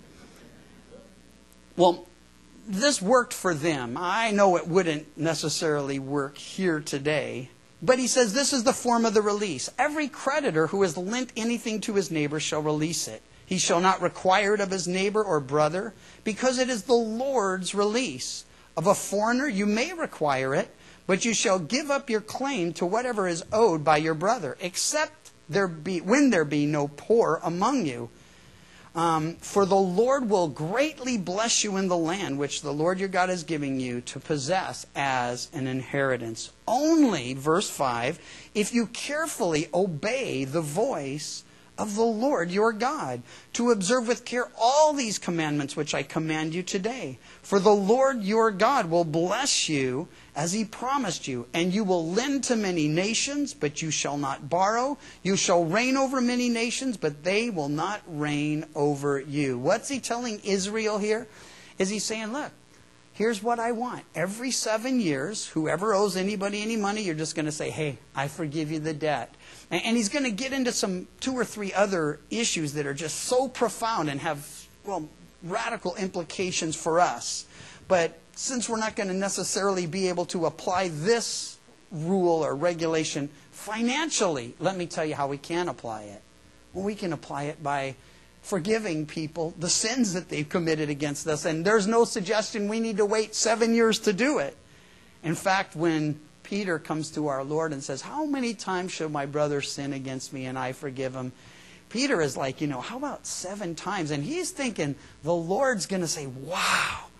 Well, this worked for them. I know it wouldn't necessarily work here today. But he says this is the form of the release. Every creditor who has lent anything to his neighbor shall release it. He shall not require it of his neighbor or brother, because it is the Lord's release. Of a foreigner you may require it, but you shall give up your claim to whatever is owed by your brother, except when there be no poor among you. For the Lord will greatly bless you in the land which the Lord your God is giving you to possess as an inheritance. Only, verse 5, if you carefully obey the voice of the Lord your God, to observe with care all these commandments which I command you today. For the Lord your God will bless you as he promised you, and you will lend to many nations, but you shall not borrow. You shall reign over many nations, but they will not reign over you. What's he telling Israel here? Is he saying, look, here's what I want. Every 7 years, whoever owes anybody any money, you're just going to say, hey, I forgive you the debt. And he's going to get into some 2 or 3 other issues that are just so profound and have, radical implications for us. But since we're not going to necessarily be able to apply this rule or regulation financially, let me tell you how we can apply it. Well, we can apply it by forgiving people the sins that they've committed against us. And there's no suggestion we need to wait 7 years to do it. In fact, when Peter comes to our Lord and says, how many times shall my brother sin against me and I forgive him? Peter is like, how about 7 times? And he's thinking the Lord's going to say, wow,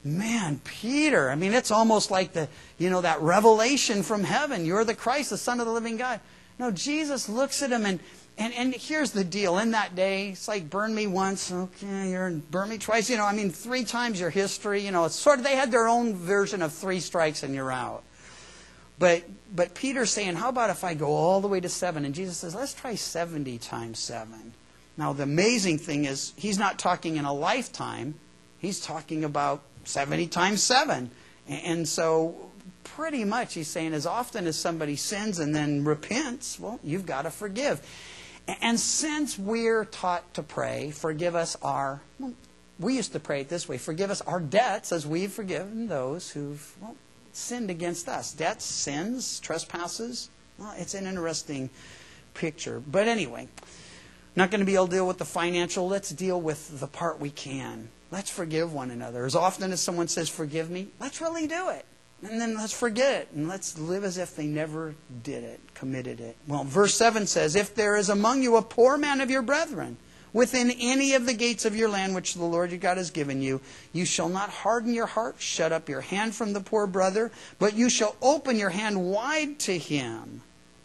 man, Peter, I mean, it's almost like that revelation from heaven. You're the Christ, the Son of the living God. No, Jesus looks at him and here's the deal. In that day, it's like burn me once, okay, burn me twice. 3 times your history. It's sort of, they had their own version of 3 strikes and you're out. But Peter's saying, how about if I go all the way to 7? And Jesus says, let's try 70 times 7. Now, the amazing thing is, he's not talking in a lifetime. He's talking about 70 times 7. And so, pretty much, he's saying, as often as somebody sins and then repents, well, you've got to forgive. And since we're taught to pray, forgive us we used to pray it this way, forgive us our debts as we've forgiven those who've, sinned against us. Debts, sins, trespasses. Well, it's an interesting picture. But anyway, not going to be able to deal with the financial. Let's deal with the part we can. Let's forgive one another. As often as someone says, forgive me, let's really do it. And then let's forget it. And let's live as if they never did it, committed it. Well, verse 7 says, if there is among you a poor man of your brethren, within any of the gates of your land which the Lord your God has given you, you shall not harden your heart, shut up your hand from the poor brother, but you shall open your hand wide to him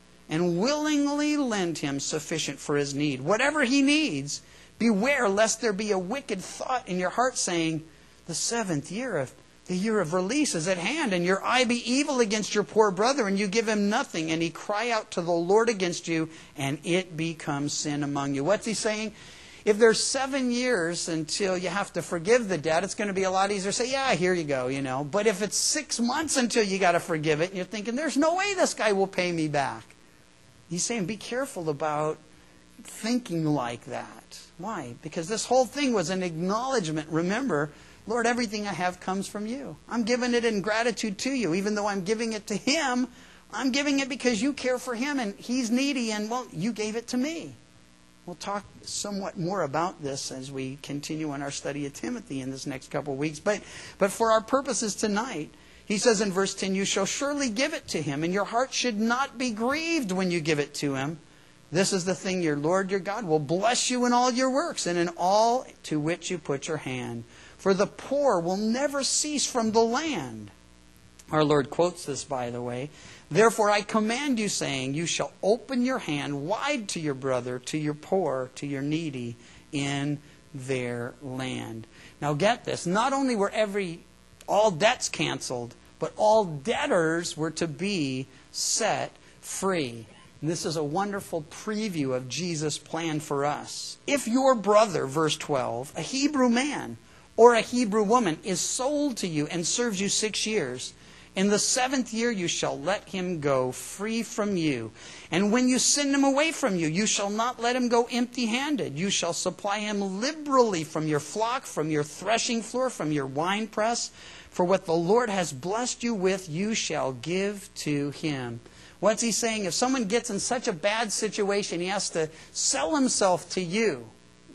and willingly lend him sufficient for his need. Whatever he needs, beware lest there be a wicked thought in your heart saying, the 7th year, the year of release is at hand, and your eye be evil against your poor brother, and you give him nothing, and he cry out to the Lord against you, and it becomes sin among you. What's he saying? If there's 7 years until you have to forgive the debt, it's going to be a lot easier to say, yeah, here you go, But if it's 6 months until you got to forgive it, and you're thinking, there's no way this guy will pay me back. He's saying, be careful about thinking like that. Why? Because this whole thing was an acknowledgement. Remember, Lord, everything I have comes from you. I'm giving it in gratitude to you. Even though I'm giving it to him, I'm giving it because you care for him and he's needy and, you gave it to me. We'll talk somewhat more about this as we continue on our study of Timothy in this next couple of weeks. But for our purposes tonight, he says in verse 10, you shall surely give it to him, and your heart should not be grieved when you give it to him. This is the thing, your Lord your God will bless you in all your works and in all to which you put your hand. For the poor will never cease from the land. Our Lord quotes this, by the way. Therefore I command you, saying, you shall open your hand wide to your brother, to your poor, to your needy in their land. Now get this. Not only were all debts canceled, but all debtors were to be set free. This is a wonderful preview of Jesus' plan for us. If your brother, verse 12, a Hebrew man or a Hebrew woman is sold to you and serves you 6 years, in the 7th year you shall let him go free from you. And when you send him away from you, you shall not let him go empty-handed. You shall supply him liberally from your flock, from your threshing floor, from your winepress. For what the Lord has blessed you with, you shall give to him. What's he saying? If someone gets in such a bad situation, he has to sell himself to you.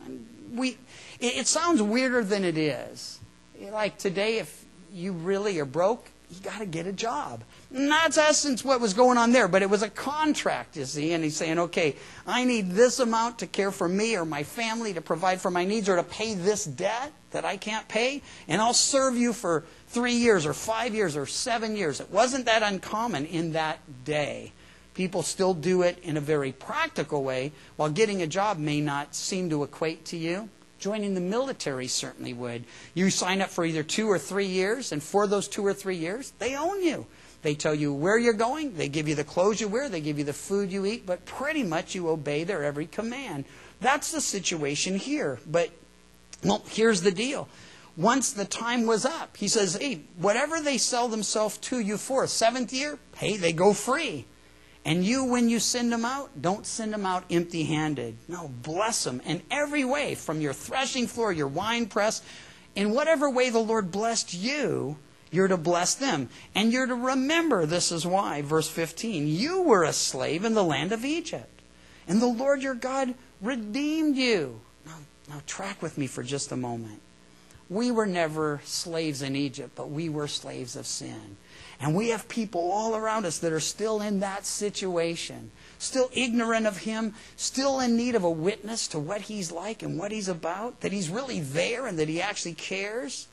It sounds weirder than it is. Like today, if you really are broke, you got to get a job. And that's essence what was going on there. But it was a contract, you see. And he's saying, okay, I need this amount to care for me or my family, to provide for my needs, or to pay this debt that I can't pay. And I'll serve you for 3 years or 5 years or 7 years. It wasn't that uncommon in that day. People still do it in a very practical way, while getting a job may not seem to equate to you. Joining the military certainly would. You sign up for either 2 or 3 years, and for those 2 or 3 years, they own you. They tell you where you're going, they give you the clothes you wear, they give you the food you eat, but pretty much you obey their every command. That's the situation here. But, here's the deal. Once the time was up, he says, hey, whatever they sell themselves to you for, 7th year, hey, they go free. And you, when you send them out, don't send them out empty-handed. No, bless them in every way, from your threshing floor, your wine press. In whatever way the Lord blessed you, you're to bless them. And you're to remember, this is why, verse 15, you were a slave in the land of Egypt, and the Lord your God redeemed you. Now track with me for just a moment. We were never slaves in Egypt, but we were slaves of sin. And we have people all around us that are still in that situation, still ignorant of him, still in need of a witness to what he's like and what he's about, that he's really there and that he actually cares.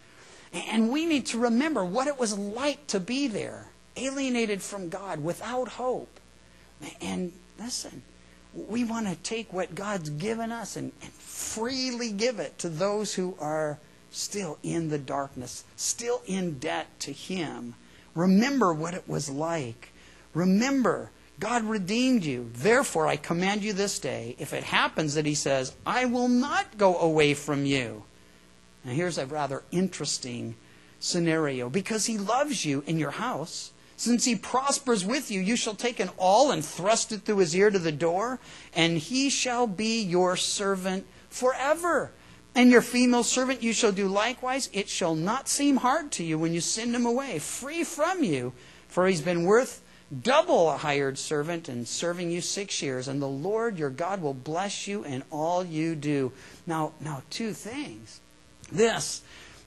And we need to remember what it was like to be there, alienated from God, without hope. And listen, we want to take what God's given us and freely give it to those who are still in the darkness, still in debt to Him. Remember what it was like. Remember, God redeemed you. Therefore, I command you this day, if it happens that He says, I will not go away from you. Now here's a rather interesting scenario. Because He loves you in your house, since He prospers with you, you shall take an awl and thrust it through his ear to the door, and he shall be your servant forever. And your female servant you shall do likewise. It shall not seem hard to you when you send him away, free from you, for he's been worth double a hired servant and serving you 6 years. And the Lord your God will bless you in all you do. Now, two things. This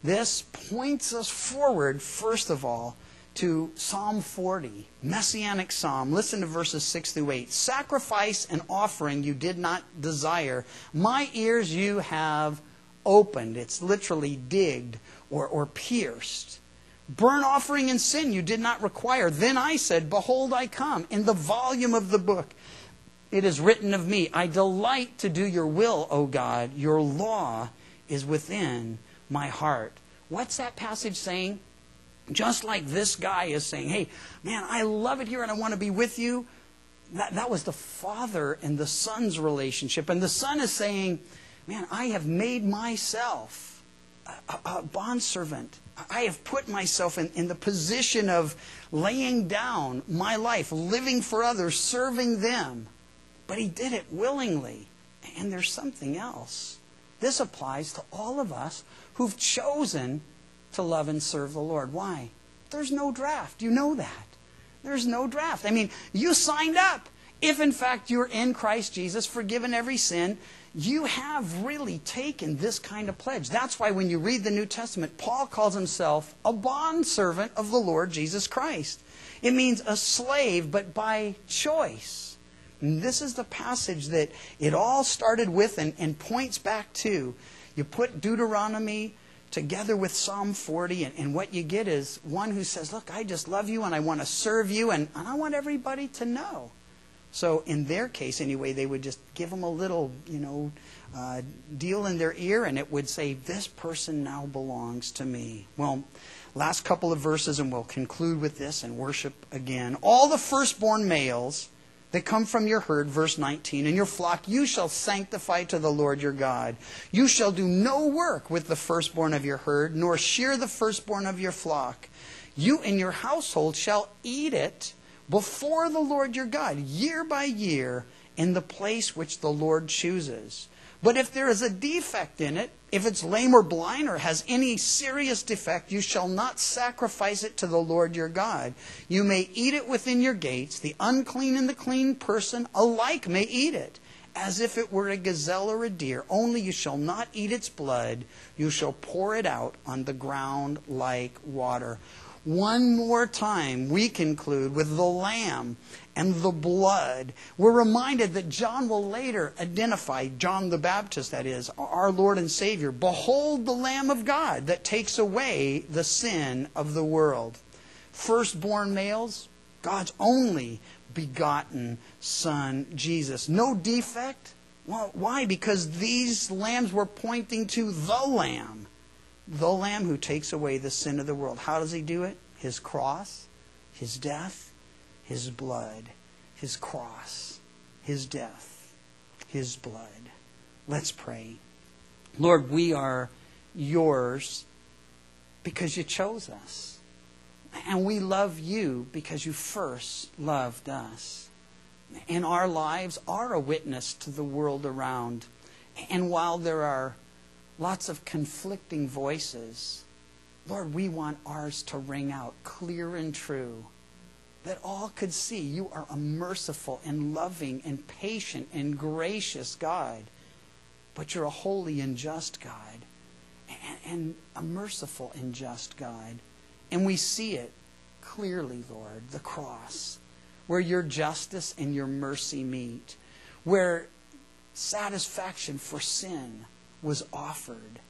points us forward, first of all, to Psalm 40, Messianic Psalm. Listen to verses 6 through 8. Sacrifice and offering you did not desire. My ears you have opened. It's literally digged or pierced. Burnt offering and sin you did not require. Then I said, behold, I come. In the volume of the book it is written of me, I delight to do your will, O God. Your law is within my heart. What's that passage saying? Just like this guy is saying, hey, man, I love it here and I want to be with you. That was the Father and the Son's relationship. And the Son is saying, man, I have made myself a bondservant. I have put myself in the position of laying down my life, living for others, serving them. But He did it willingly. And there's something else. This applies to all of us who've chosen to love and serve the Lord. Why? There's no draft. You know that. There's no draft. I mean, you signed up. If in fact you're in Christ Jesus, forgiven every sin, you have really taken this kind of pledge. That's why when you read the New Testament, Paul calls himself a bondservant of the Lord Jesus Christ. It means a slave, but by choice. And this is the passage that it all started with and points back to. You put Deuteronomy together with Psalm 40, and what you get is one who says, look, I just love you and I want to serve you and I want everybody to know. So in their case anyway, they would just give them a little, deal in their ear, and it would say, this person now belongs to me. Well, last couple of verses and we'll conclude with this and worship again. All the firstborn males that come from your herd, verse 19, in your flock you shall sanctify to the Lord your God. You shall do no work with the firstborn of your herd, nor shear the firstborn of your flock. You and your household shall eat it before the Lord your God, year by year, in the place which the Lord chooses. But if there is a defect in it, if it's lame or blind or has any serious defect, you shall not sacrifice it to the Lord your God. You may eat it within your gates. The unclean and the clean person alike may eat it, as if it were a gazelle or a deer. Only you shall not eat its blood. You shall pour it out on the ground like water. One more time, we conclude with the lamb and the blood. We're reminded that John will later identify, John the Baptist, that is, our Lord and Savior. Behold the Lamb of God that takes away the sin of the world. Firstborn males, God's only begotten Son, Jesus. No defect. Well, why? Because these lambs were pointing to the Lamb. The Lamb who takes away the sin of the world. How does He do it? His cross, His death, His blood. His cross, His death, His blood. Let's pray. Lord, we are yours because you chose us. And we love you because you first loved us. And our lives are a witness to the world around. And while there are lots of conflicting voices, Lord, we want ours to ring out clear and true, that all could see you are a merciful and loving and patient and gracious God, but you're a holy and just God, and a merciful and just God. And we see it clearly, Lord, the cross, where your justice and your mercy meet, where satisfaction for sin was offered,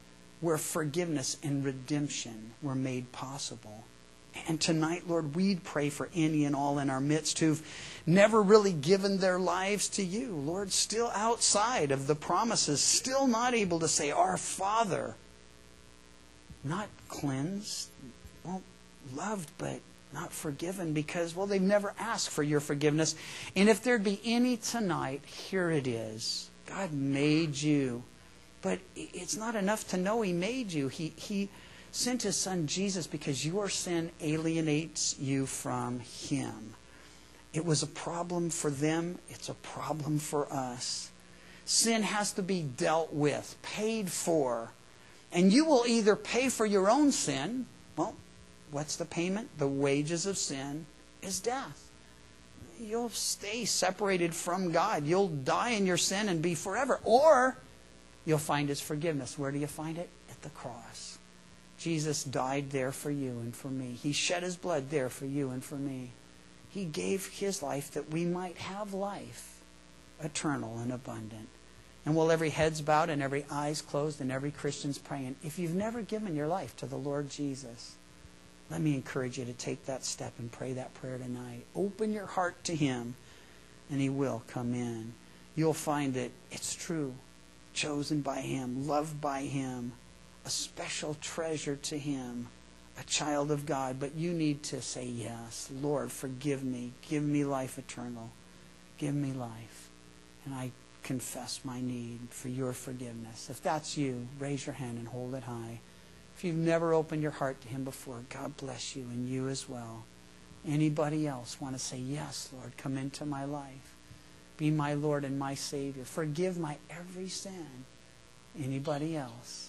where forgiveness and redemption were made possible. And tonight, Lord, we'd pray for any and all in our midst who've never really given their lives to you. Lord, still outside of the promises, still not able to say, Our Father. Not cleansed, well, loved, but not forgiven because, well, they've never asked for your forgiveness. And if there'd be any tonight, here it is. God made you. But it's not enough to know He made you. He sent His Son Jesus because your sin alienates you from Him. It was a problem for them. It's a problem for us. Sin has to be dealt with, paid for. And you will either pay for your own sin. Well, what's the payment? The wages of sin is death. You'll stay separated from God. You'll die in your sin and be forever. Or you'll find His forgiveness. Where do you find it? At the cross. Jesus died there for you and for me. He shed His blood there for you and for me. He gave His life that we might have life, eternal and abundant. And while every head's bowed and every eye's closed and every Christian's praying, if you've never given your life to the Lord Jesus, let me encourage you to take that step and pray that prayer tonight. Open your heart to Him, and He will come in. You'll find that it's true. Chosen by Him, loved by Him, a special treasure to Him, a child of God. But you need to say, yes, Lord, forgive me. Give me life eternal. Give me life. And I confess my need for your forgiveness. If that's you, raise your hand and hold it high. If you've never opened your heart to Him before, God bless you, and you as well. Anybody else want to say, yes, Lord, come into my life. Be my Lord and my Savior. Forgive my every sin. Anybody else?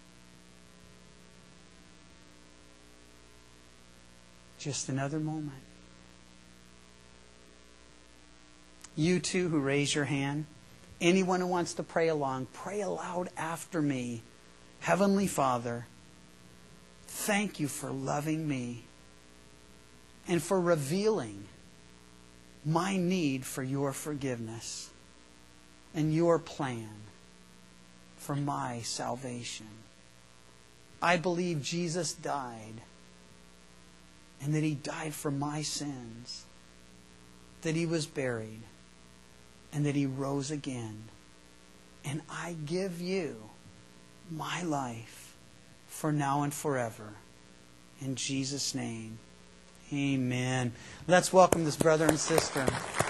Just another moment. You too who raise your hand. Anyone who wants to pray along, pray aloud after me. Heavenly Father, thank you for loving me and for revealing my need for your forgiveness and your plan for my salvation. I believe Jesus died and that He died for my sins, that He was buried, and that He rose again. And I give you my life for now and forever. In Jesus' name, amen. Let's welcome this brother and sister.